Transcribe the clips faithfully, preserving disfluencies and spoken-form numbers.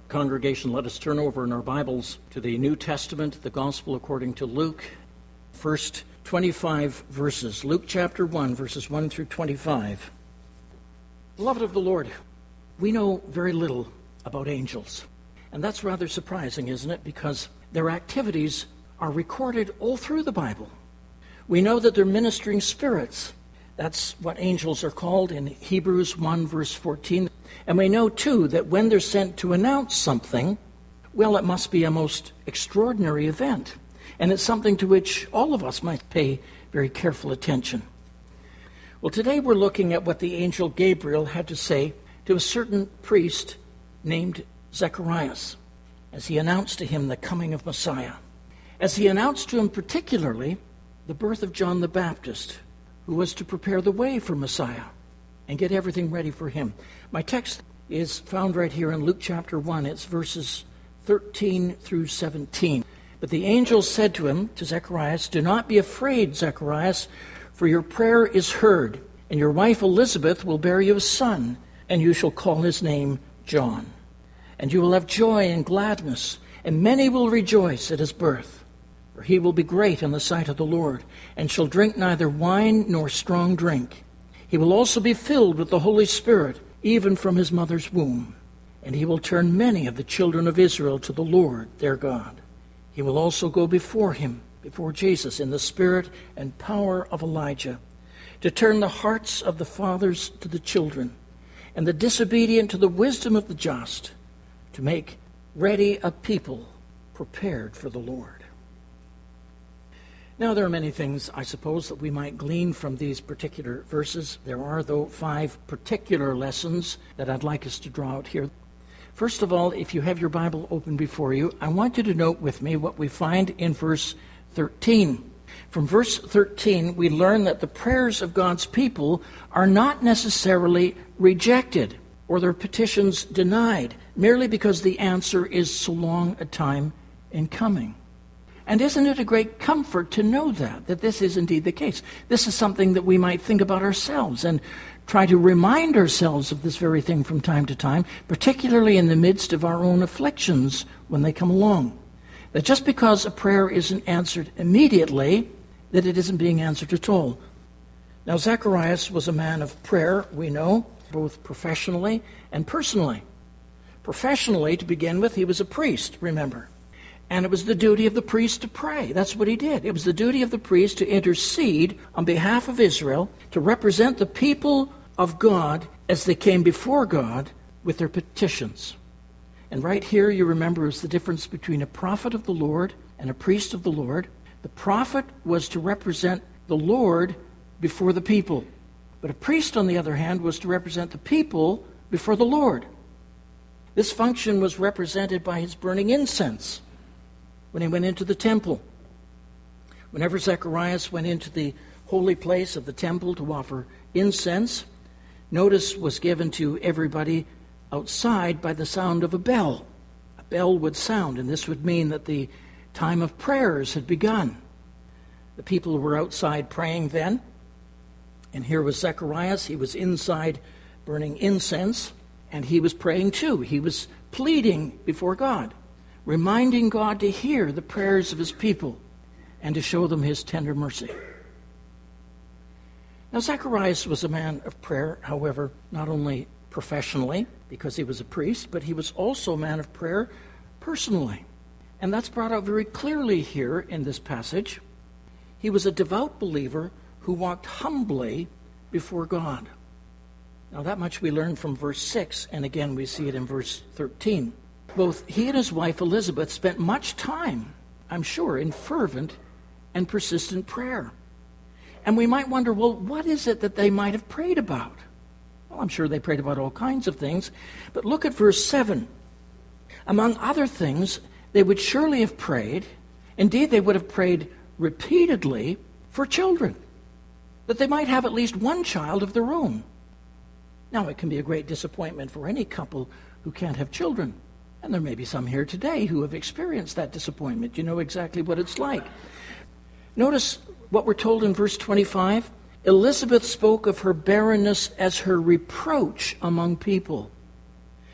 Congregation, let us turn over in our Bibles to the New Testament, the Gospel according to Luke, first twenty-five verses. Luke chapter one, verses one through twenty-five. Beloved of the Lord, we know very little about angels. And that's rather surprising, isn't it? Because their activities are recorded all through the Bible. We know that they're ministering spirits. That's what angels are called in Hebrews one, verse fourteen. And we know, too, that when they're sent to announce something, well, it must be a most extraordinary event. And it's something to which all of us might pay very careful attention. Well, today we're looking at what the angel Gabriel had to say to a certain priest named Zacharias as he announced to him the coming of Messiah. As he announced to him particularly the birth of John the Baptist, who was to prepare the way for Messiah and get everything ready for him. My text is found right here in Luke chapter one. It's verses thirteen through seventeen. But the angel said to him, to Zacharias, "Do not be afraid, Zacharias, for your prayer is heard, and your wife Elizabeth will bear you a son, and you shall call his name John. And you will have joy and gladness, and many will rejoice at his birth. For he will be great in the sight of the Lord, and shall drink neither wine nor strong drink. He will also be filled with the Holy Spirit, even from his mother's womb. And he will turn many of the children of Israel to the Lord their God. He will also go before him, before Jesus, in the spirit and power of Elijah, to turn the hearts of the fathers to the children, and the disobedient to the wisdom of the just, to make ready a people prepared for the Lord." Now, there are many things, I suppose, that we might glean from these particular verses. There are, though, five particular lessons that I'd like us to draw out here. First of all, if you have your Bible open before you, I want you to note with me what we find in verse thirteen. From verse thirteen, we learn that the prayers of God's people are not necessarily rejected or their petitions denied, merely because the answer is so long a time in coming. And isn't it a great comfort to know that, that this is indeed the case? This is something that we might think about ourselves and try to remind ourselves of this very thing from time to time, particularly in the midst of our own afflictions when they come along. That just because a prayer isn't answered immediately, that it isn't being answered at all. Now, Zacharias was a man of prayer, we know, both professionally and personally. Professionally, to begin with, he was a priest, remember. And it was the duty of the priest to pray. That's what he did. It was the duty of the priest to intercede on behalf of Israel, to represent the people of God as they came before God with their petitions. And right here, you remember, is the difference between a prophet of the Lord and a priest of the Lord. The prophet was to represent the Lord before the people. But a priest, on the other hand, was to represent the people before the Lord. This function was represented by his burning incense when he went into the temple. Whenever Zacharias went into the holy place of the temple to offer incense, notice was given to everybody outside by the sound of a bell. A bell would sound, and this would mean that the time of prayers had begun. The people were outside praying then, and here was Zacharias. He was inside burning incense, and he was praying too. He was pleading before God, reminding God to hear the prayers of his people and to show them his tender mercy. Now, Zacharias was a man of prayer, however, not only professionally, because he was a priest, but he was also a man of prayer personally. And that's brought out very clearly here in this passage. He was a devout believer who walked humbly before God. Now, that much we learn from verse six, and again we see it in verse thirteen. Both he and his wife Elizabeth spent much time, I'm sure, in fervent and persistent prayer. And we might wonder, well, what is it that they might have prayed about? Well, I'm sure they prayed about all kinds of things. But look at verse seven. Among other things, they would surely have prayed, indeed they would have prayed repeatedly, for children, that they might have at least one child of their own. Now, it can be a great disappointment for any couple who can't have children. And there may be some here today who have experienced that disappointment. You know exactly what it's like. Notice what we're told in verse twenty-five. Elizabeth spoke of her barrenness as her reproach among people.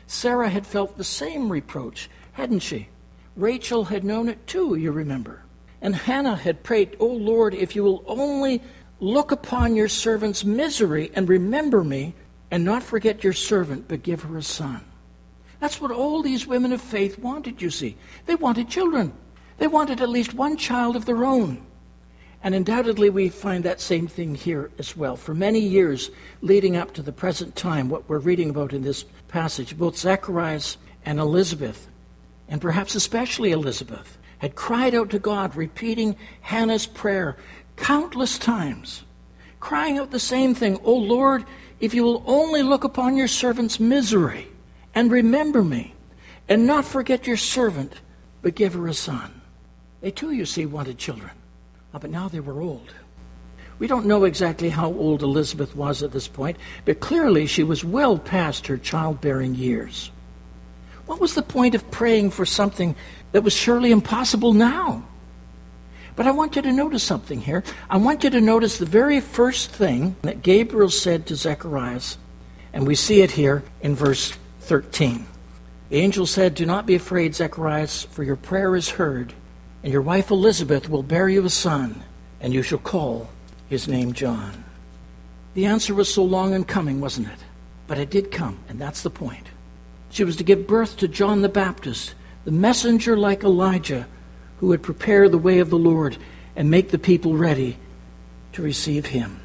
Sarah had felt the same reproach, hadn't she? Rachel had known it too, you remember. And Hannah had prayed, "Oh Lord, if you will only look upon your servant's misery and remember me, and not forget your servant, but give her a son." That's what all these women of faith wanted, you see. They wanted children. They wanted at least one child of their own. And undoubtedly we find that same thing here as well. For many years leading up to the present time, what we're reading about in this passage, both Zacharias and Elizabeth, and perhaps especially Elizabeth, had cried out to God, repeating Hannah's prayer countless times, crying out the same thing, "Oh Lord, if you will only look upon your servant's misery and remember me, and not forget your servant, but give her a son." They too, you see, wanted children. Oh, but now they were old. We don't know exactly how old Elizabeth was at this point, but clearly she was well past her childbearing years. What was the point of praying for something that was surely impossible now? But I want you to notice something here. I want you to notice the very first thing that Gabriel said to Zacharias, and we see it here in verse thirteen. The angel said, "Do not be afraid, Zacharias, for your prayer is heard, and your wife Elizabeth will bear you a son, and you shall call his name John." The answer was so long in coming, wasn't it? But it did come, and that's the point. She was to give birth to John the Baptist, the messenger like Elijah, who would prepare the way of the Lord and make the people ready to receive him.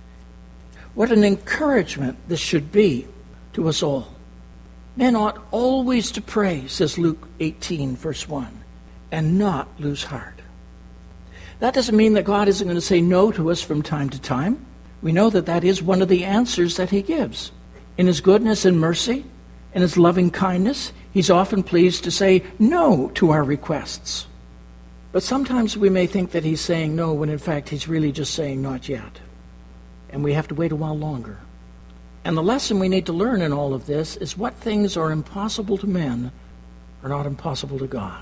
What an encouragement this should be to us all. Men ought always to pray, says Luke eighteen, verse one, and not lose heart. That doesn't mean that God isn't going to say no to us from time to time. We know that that is one of the answers that he gives. In his goodness and mercy, in his loving kindness, he's often pleased to say no to our requests. But sometimes we may think that he's saying no when in fact he's really just saying not yet. And we have to wait a while longer. And the lesson we need to learn in all of this is what things are impossible to men are not impossible to God.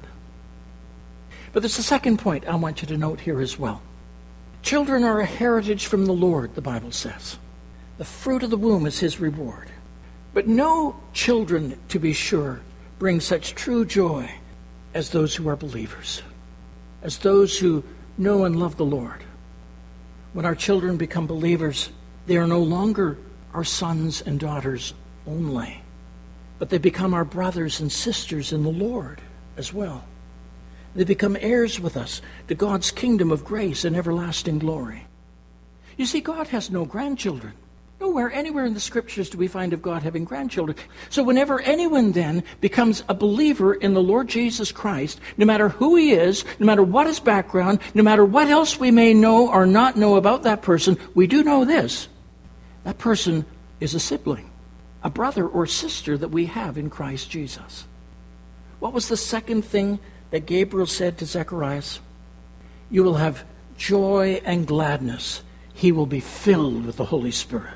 But there's a second point I want you to note here as well. Children are a heritage from the Lord, the Bible says. The fruit of the womb is his reward. But no children, to be sure, bring such true joy as those who are believers, as those who know and love the Lord. When our children become believers, they are no longer our sons and daughters only, but they become our brothers and sisters in the Lord as well. They become heirs with us to God's kingdom of grace and everlasting glory. You see, God has no grandchildren. Nowhere, anywhere in the Scriptures do we find of God having grandchildren. So whenever anyone then becomes a believer in the Lord Jesus Christ, no matter who he is, no matter what his background, no matter what else we may know or not know about that person, we do know this. That person is a sibling, a brother or sister that we have in Christ Jesus. What was the second thing that Gabriel said to Zacharias? You will have joy and gladness. He will be filled with the Holy Spirit.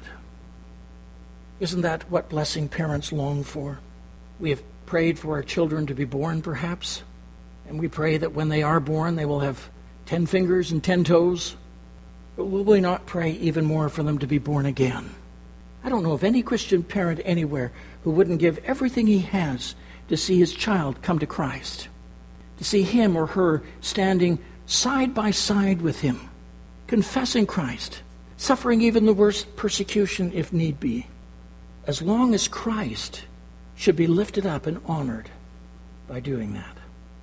Isn't that what blessing parents long for? We have prayed for our children to be born, perhaps, and we pray that when they are born, they will have ten fingers and ten toes. But will we not pray even more for them to be born again? I don't know of any Christian parent anywhere who wouldn't give everything he has to see his child come to Christ, to see him or her standing side by side with him, confessing Christ, suffering even the worst persecution if need be, as long as Christ should be lifted up and honored by doing that.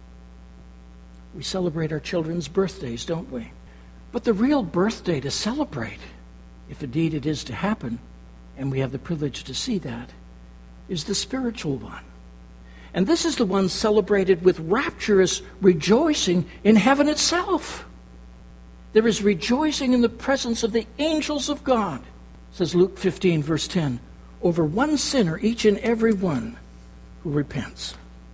We celebrate our children's birthdays, don't we? But the real birthday to celebrate, if indeed it is to happen, and we have the privilege to see that, is the spiritual one. And this is the one celebrated with rapturous rejoicing in heaven itself. There is rejoicing in the presence of the angels of God, says Luke fifteen, verse ten, over one sinner, each and every one who repents.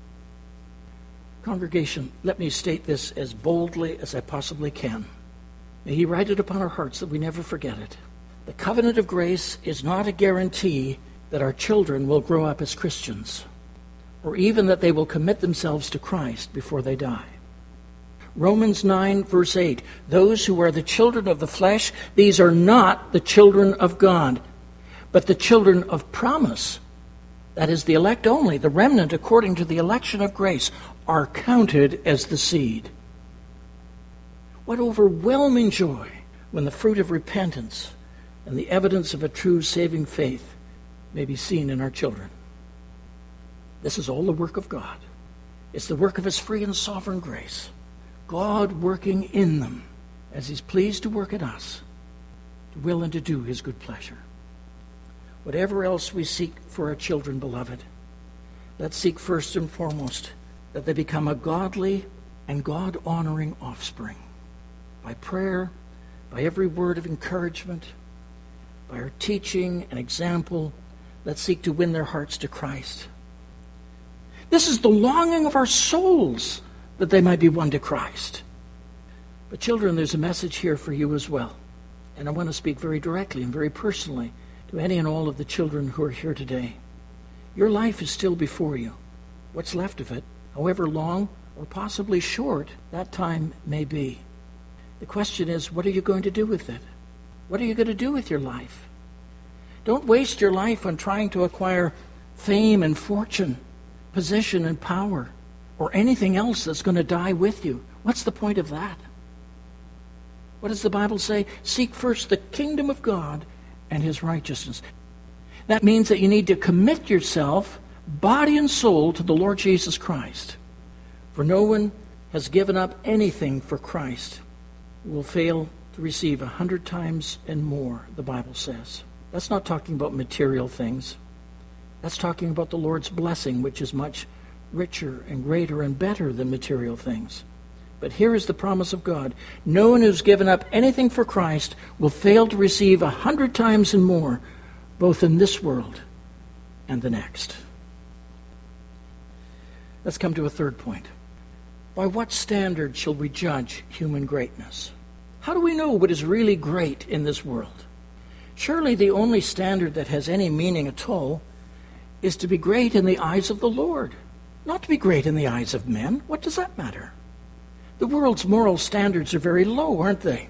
Congregation, let me state this as boldly as I possibly can. May he write it upon our hearts that we never forget it. The covenant of grace is not a guarantee that our children will grow up as Christians, or even that they will commit themselves to Christ before they die. Romans nine, verse eight, those who are the children of the flesh, these are not the children of God, but the children of promise that is, the elect only, the remnant according to the election of grace, are counted as the seed. What overwhelming joy when the fruit of repentance and the evidence of a true saving faith may be seen in our children. This is all the work of God. It's the work of His free and sovereign grace. God working in them as He's pleased to work in us, to will and to do His good pleasure. Whatever else we seek for our children, beloved, let's seek first and foremost that they become a godly and God-honoring offspring. By prayer, by every word of encouragement, by our teaching and example, let's seek to win their hearts to Christ. This is the longing of our souls, that they might be won to Christ. But children, there's a message here for you as well. And I want to speak very directly and very personally to any and all of the children who are here today. Your life is still before you. What's left of it, however long or possibly short that time may be. The question is, what are you going to do with it? What are you going to do with your life? Don't waste your life on trying to acquire fame and fortune, position and power, or anything else that's going to die with you. What's the point of that? What does the Bible say? Seek first the kingdom of God and His righteousness. That means that you need to commit yourself, body and soul, to the Lord Jesus Christ. For no one has given up anything for Christ who will fail to receive a hundred times and more, the Bible says. That's not talking about material things. That's talking about the Lord's blessing, which is much richer and greater and better than material things. But here is the promise of God. No one who's given up anything for Christ will fail to receive a hundred times and more, both in this world and the next. Let's come to a third point. By what standard shall we judge human greatness? How do we know what is really great in this world? Surely the only standard that has any meaning at all is to be great in the eyes of the Lord, not to be great in the eyes of men. What does that matter? The world's moral standards are very low, aren't they?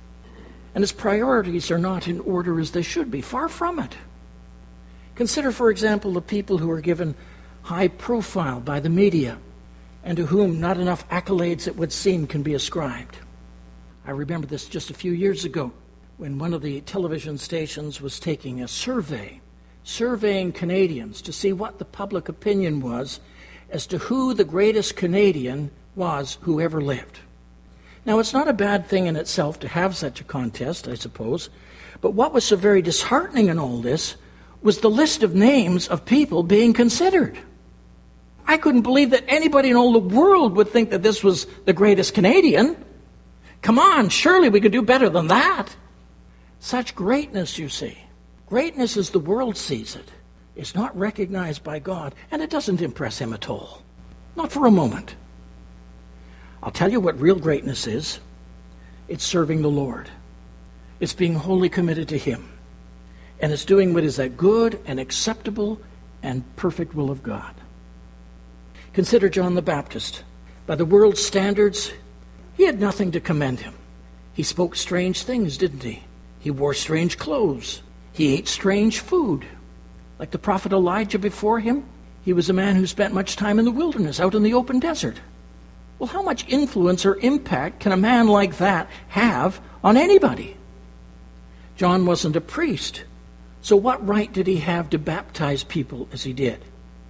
And its priorities are not in order as they should be. Far from it. Consider, for example, the people who are given high profile by the media and to whom not enough accolades, it would seem, can be ascribed. I remember this just a few years ago when one of the television stations was taking a survey, surveying Canadians to see what the public opinion was as to who the greatest Canadian was who ever lived. Now, it's not a bad thing in itself to have such a contest, I suppose, but what was so very disheartening in all this was the list of names of people being considered. I couldn't believe that anybody in all the world would think that this was the greatest Canadian. Come on, surely we could do better than that. Such greatness, you see. Greatness as the world sees it is not recognized by God, and it doesn't impress Him at all. Not for a moment. I'll tell you what real greatness is. It's serving the Lord. It's being wholly committed to Him. And it's doing what is that good and acceptable and perfect will of God. Consider John the Baptist. By the world's standards, he had nothing to commend him. He spoke strange things, didn't he? He wore strange clothes. He ate strange food. Like the prophet Elijah before him, he was a man who spent much time in the wilderness, out in the open desert. Well, how much influence or impact can a man like that have on anybody? John wasn't a priest, so what right did he have to baptize people as he did?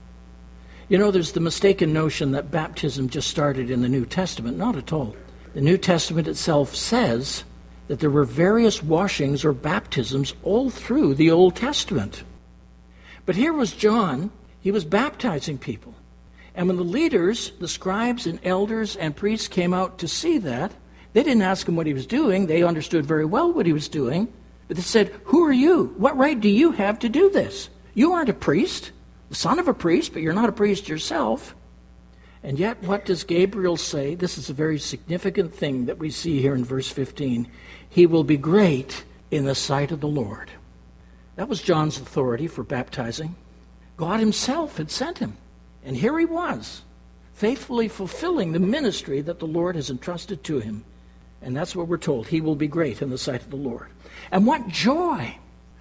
You know, there's the mistaken notion that baptism just started in the New Testament. Not at all. The New Testament itself says that there were various washings or baptisms all through the Old Testament. But here was John. He was baptizing people. And when the leaders, the scribes and elders and priests came out to see that, they didn't ask him what he was doing. They understood very well what he was doing. But they said, "Who are you? What right do you have to do this? You aren't a priest, the son of a priest, but you're not a priest yourself." And yet, what does Gabriel say? This is a very significant thing that we see here in verse fifteen. He will be great in the sight of the Lord. That was John's authority for baptizing. God Himself had sent him. And here he was, faithfully fulfilling the ministry that the Lord has entrusted to him. And that's what we're told. He will be great in the sight of the Lord. And what joy,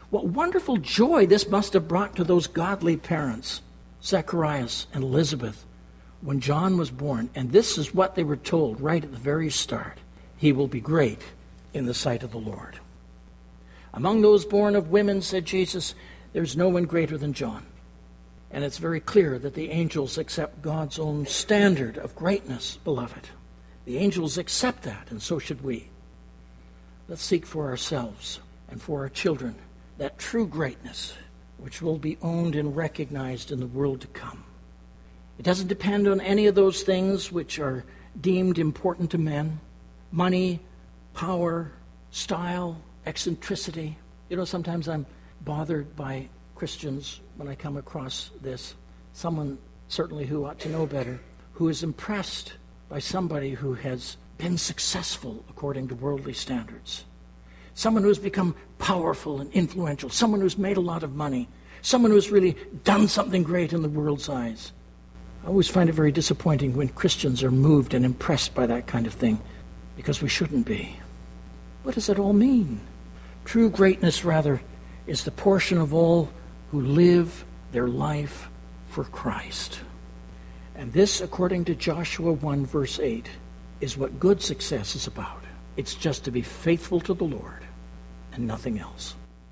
What wonderful joy this must have brought to those godly parents, Zacharias and Elizabeth, when John was born. And this is what they were told right at the very start. He will be great in the sight of the Lord. Among those born of women, said Jesus, there's no one greater than John. And it's very clear that the angels accept God's own standard of greatness, beloved. The angels accept that, and so should we. Let's seek for ourselves and for our children that true greatness which will be owned and recognized in the world to come. It doesn't depend on any of those things which are deemed important to men. Money, power, style, eccentricity. You know, sometimes I'm bothered by Christians when I come across this. Someone certainly who ought to know better, who is impressed by somebody who has been successful according to worldly standards. Someone who's become powerful and influential. Someone who's made a lot of money. Someone who's really done something great in the world's eyes. I always find it very disappointing when Christians are moved and impressed by that kind of thing, because we shouldn't be. What does it all mean? True greatness, rather, is the portion of all who live their life for Christ. And this, according to Joshua one, verse eight, is what good success is about. It's just to be faithful to the Lord and nothing else.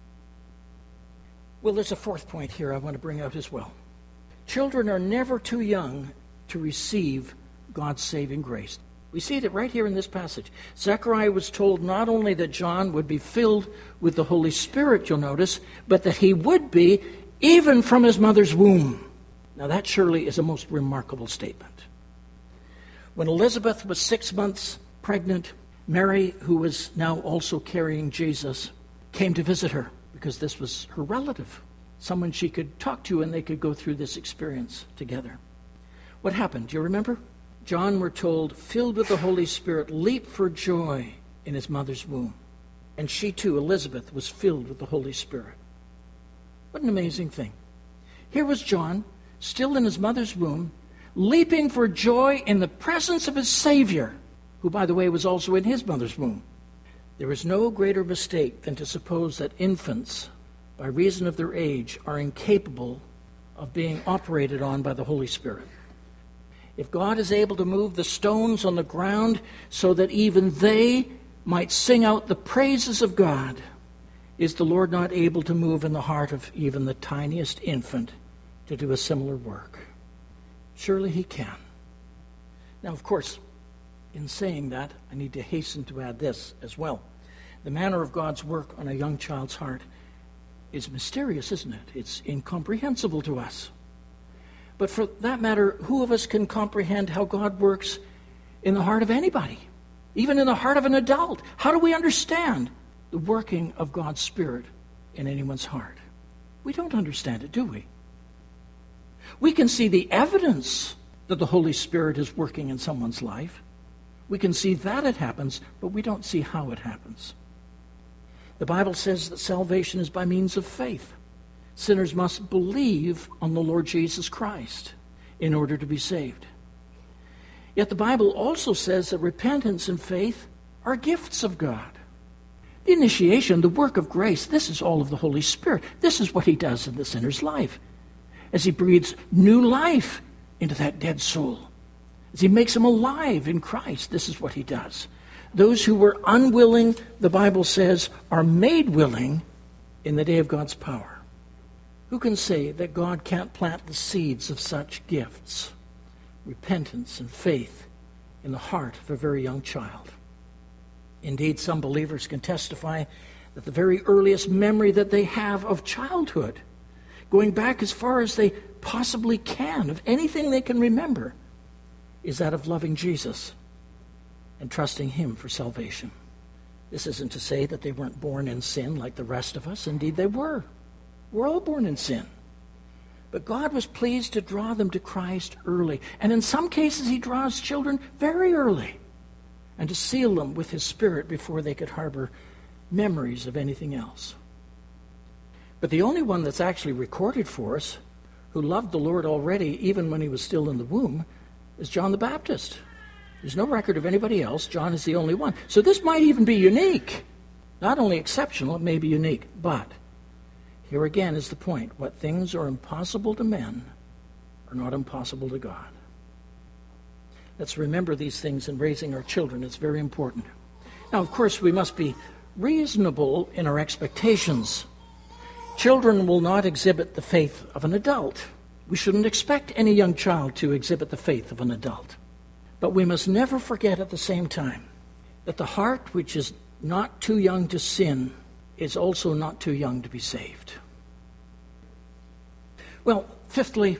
Well, there's a fourth point here I want to bring out as well. Children are never too young to receive God's saving grace. We see it right here in this passage. Zechariah was told not only that John would be filled with the Holy Spirit, you'll notice, but that he would be even from his mother's womb. Now that surely is a most remarkable statement. When Elizabeth was six months pregnant, Mary, who was now also carrying Jesus, came to visit her because this was her relative, someone she could talk to, and they could go through this experience together. What happened? Do you remember? John, we're told, filled with the Holy Spirit, leaped for joy in his mother's womb. And she too, Elizabeth, was filled with the Holy Spirit. What an amazing thing. Here was John, still in his mother's womb, leaping for joy in the presence of his Savior, who, by the way, was also in his mother's womb. There is no greater mistake than to suppose that infants, by reason of their age, are incapable of being operated on by the Holy Spirit. If God is able to move the stones on the ground so that even they might sing out the praises of God, is the Lord not able to move in the heart of even the tiniest infant to do a similar work? Surely he can. Now, of course, in saying that, I need to hasten to add this as well. The manner of God's work on a young child's heart is mysterious, isn't it? It's incomprehensible to us. But for that matter, who of us can comprehend how God works in the heart of anybody, even in the heart of an adult? How do we understand the working of God's Spirit in anyone's heart? We don't understand it, do we? We can see the evidence that the Holy Spirit is working in someone's life. We can see that it happens, but we don't see how it happens. The Bible says that salvation is by means of faith. Sinners must believe on the Lord Jesus Christ in order to be saved. Yet the Bible also says that repentance and faith are gifts of God. The initiation, the work of grace, this is all of the Holy Spirit. This is what he does in the sinner's life. As he breathes new life into that dead soul. As he makes him alive in Christ, this is what he does. Those who were unwilling, the Bible says, are made willing in the day of God's power. Who can say that God can't plant the seeds of such gifts, repentance and faith, in the heart of a very young child? Indeed, some believers can testify that the very earliest memory that they have of childhood, going back as far as they possibly can, of anything they can remember, is that of loving Jesus and trusting him for salvation. This isn't to say that they weren't born in sin like the rest of us. Indeed, they were. We're all born in sin. But God was pleased to draw them to Christ early. And in some cases, he draws children very early, and to seal them with his Spirit before they could harbor memories of anything else. But the only one that's actually recorded for us who loved the Lord already, even when he was still in the womb, is John the Baptist. There's no record of anybody else. John is the only one. So this might even be unique. Not only exceptional, it may be unique. But Here again is the point. What things are impossible to men are not impossible to God. Let's remember these things in raising our children. It's very important. Now, of course, we must be reasonable in our expectations. Children will not exhibit the faith of an adult. We shouldn't expect any young child to exhibit the faith of an adult. But we must never forget at the same time that the heart which is not too young to sin is also not too young to be saved. Well, fifthly,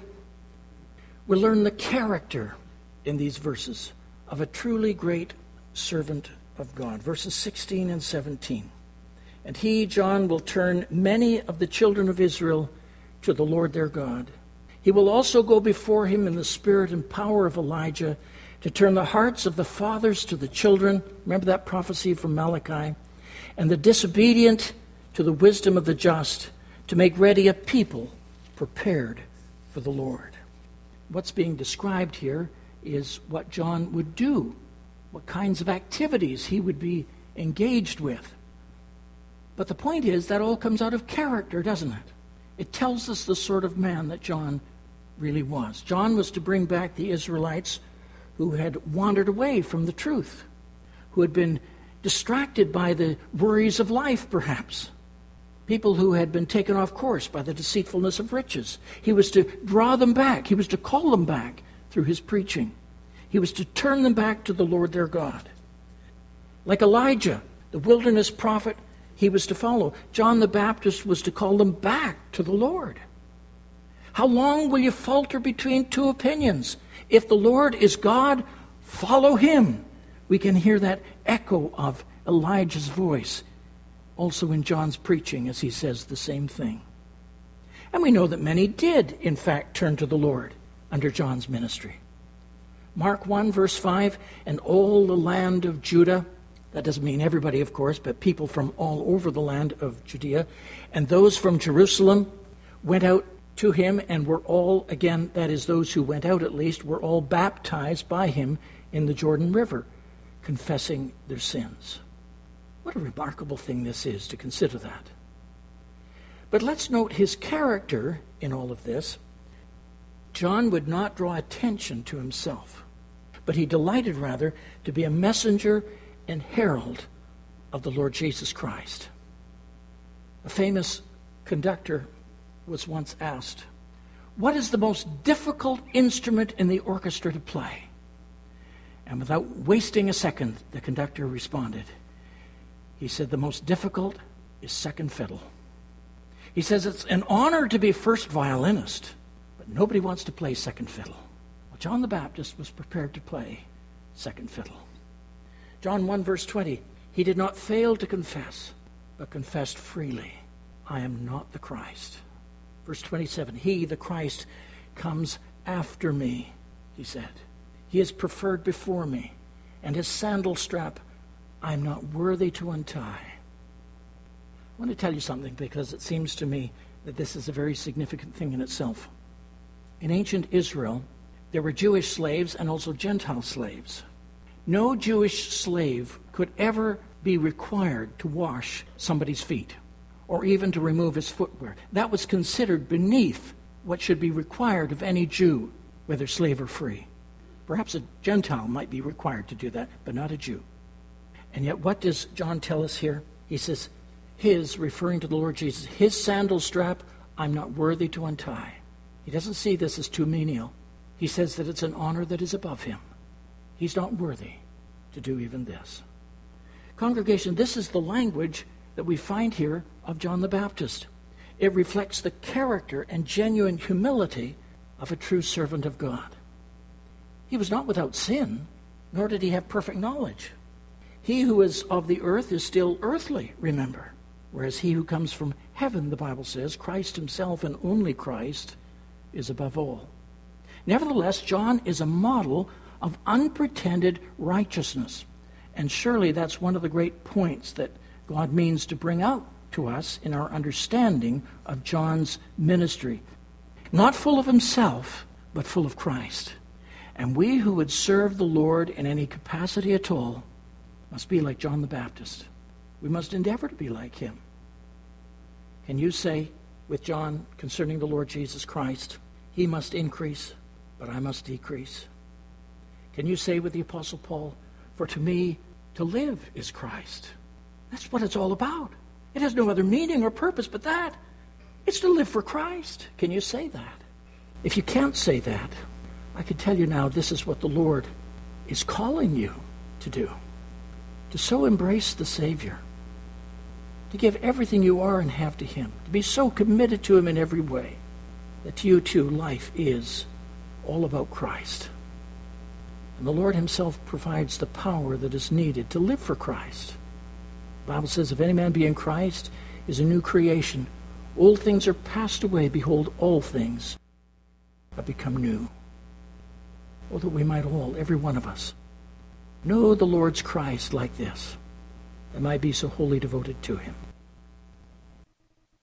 we learn the character in these verses of a truly great servant of God. Verses sixteen and seventeen. And he, John, will turn many of the children of Israel to the Lord their God. He will also go before him in the spirit and power of Elijah to turn the hearts of the fathers to the children. Remember that prophecy from Malachi? And the disobedient to the wisdom of the just, to make ready a people prepared for the Lord. What's being described here is what John would do, what kinds of activities he would be engaged with. But the point is that all comes out of character, doesn't it? It tells us the sort of man that John really was. John was to bring back the Israelites who had wandered away from the truth, who had been distracted by the worries of life, perhaps. People who had been taken off course by the deceitfulness of riches. He was to draw them back. He was to call them back through his preaching. He was to turn them back to the Lord their God. Like Elijah, the wilderness prophet, he was to follow. John the Baptist was to call them back to the Lord. How long will you falter between two opinions? If the Lord is God, follow him. We can hear that echo of Elijah's voice also in John's preaching as he says the same thing. And we know that many did, in fact, turn to the Lord under John's ministry. Mark one, verse five, and all the land of Judah, that doesn't mean everybody, of course, but people from all over the land of Judea, and those from Jerusalem went out to him and were all, again, that is, those who went out at least, were all baptized by him in the Jordan River, confessing their sins. What a remarkable thing this is to consider that. But let's note his character in all of this. John would not draw attention to himself, but he delighted rather to be a messenger and herald of the Lord Jesus Christ. A famous conductor was once asked, "What is the most difficult instrument in the orchestra to play?" And without wasting a second, the conductor responded. He said, "The most difficult is second fiddle." He says it's an honor to be first violinist, but nobody wants to play second fiddle. Well, John the Baptist was prepared to play second fiddle. John one, verse twenty, he did not fail to confess, but confessed freely, "I am not the Christ." Verse twenty-seven, he, the Christ, comes after me, he said. He is preferred before me, and his sandal strap I'm not worthy to untie. I want to tell you something because it seems to me that this is a very significant thing in itself. In ancient Israel, there were Jewish slaves and also Gentile slaves. No Jewish slave could ever be required to wash somebody's feet or even to remove his footwear. That was considered beneath what should be required of any Jew, whether slave or free. Perhaps a Gentile might be required to do that, but not a Jew. And yet what does John tell us here? He says, his, referring to the Lord Jesus, his sandal strap, I'm not worthy to untie. He doesn't see this as too menial. He says that it's an honor that is above him. He's not worthy to do even this. Congregation, this is the language that we find here of John the Baptist. It reflects the character and genuine humility of a true servant of God. He was not without sin, nor did he have perfect knowledge. He who is of the earth is still earthly, remember, whereas he who comes from heaven, the Bible says, Christ himself and only Christ, is above all. Nevertheless, John is a model of unpretended righteousness, and surely that's one of the great points that God means to bring out to us in our understanding of John's ministry. Not full of himself, but full of Christ. And we who would serve the Lord in any capacity at all must be like John the Baptist. We must endeavor to be like him. Can you say, with John concerning the Lord Jesus Christ. He must increase, but I must decrease. Can you say with the Apostle Paul, for to me to live is Christ? That's what it's all about. It has no other meaning or purpose but that. It's to live for Christ. Can you say that? If you can't say that, I can tell you now this is what the Lord is calling you to do. To so embrace the Savior. To give everything you are and have to Him. To be so committed to Him in every way that to you too life is all about Christ. And the Lord Himself provides the power that is needed to live for Christ. The Bible says, if any man be in Christ, is a new creation. Old things are passed away. Behold, all things have become new. Oh, that we might all, every one of us, know the Lord's Christ like this, and might be so wholly devoted to Him.